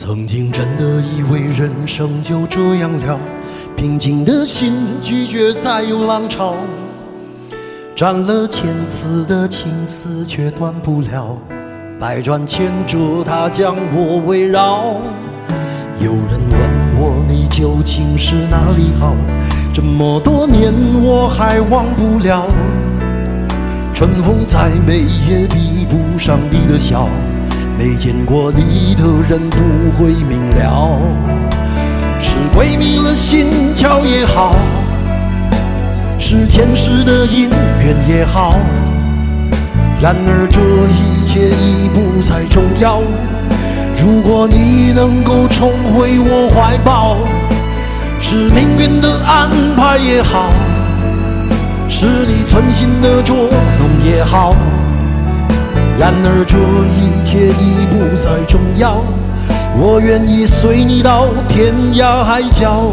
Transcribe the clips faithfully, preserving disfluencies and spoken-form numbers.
曾经真的以为人生就这样了，平静的心拒绝再有浪潮，斩了千次的情丝却断不了，百转千折它将我围绕。有人问我你究竟是哪里好，这么多年我还忘不了。春风再美也比不上你的笑，没见过你的人不会明了，是鬼迷了心窍也好，是前世的因缘也好，然而这一切已不再重要。如果你能够重回我怀抱，是命运的安排也好，是你存心的捉弄也好，然而这一切已不再重要，我愿意随你到天涯海角。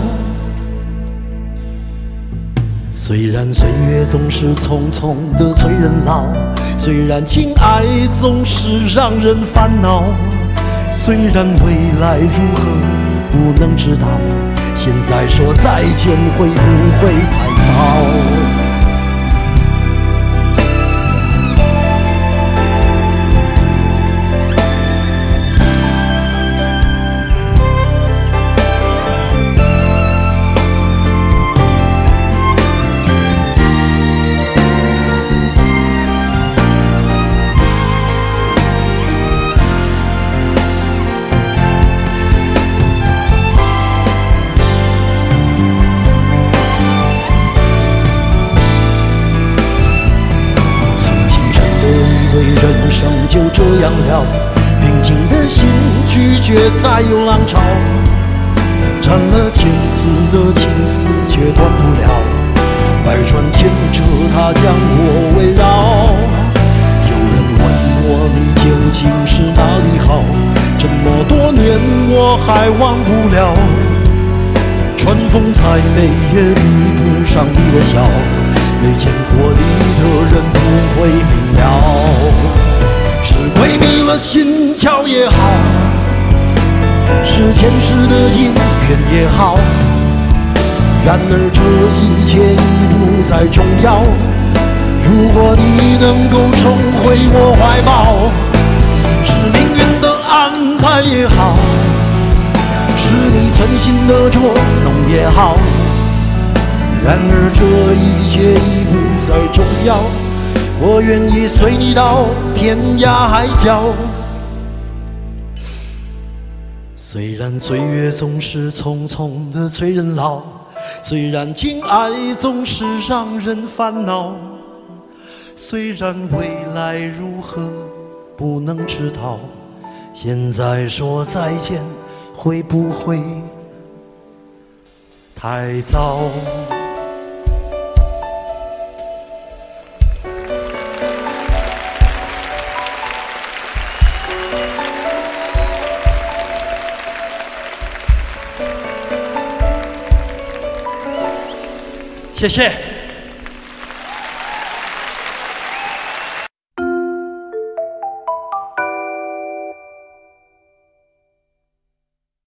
虽然岁月总是匆匆的催人老，虽然情爱总是让人烦恼，虽然未来如何不能知道，现在说再见会不会太早？人生就这样了，平静的心拒绝再有浪潮，斩了千次的情丝却断不了，百转千折它将我围绕。有人问我你究竟是哪里好，这么多年我还忘不了。春风再美也比不上你的笑，没见过你的人不会明了，是鬼迷了心窍也好，是前世的因缘也好，然而这一切已不再重要。如果你能够重回我怀抱，是命运的安排也好，是你存心的捉弄也好，然而这一切已不再重要，我愿意随你到天涯海角。虽然岁月总是匆匆的催人老，虽然情爱总是让人烦恼，虽然未来如何不能知道，现在说再见会不会太早？谢谢。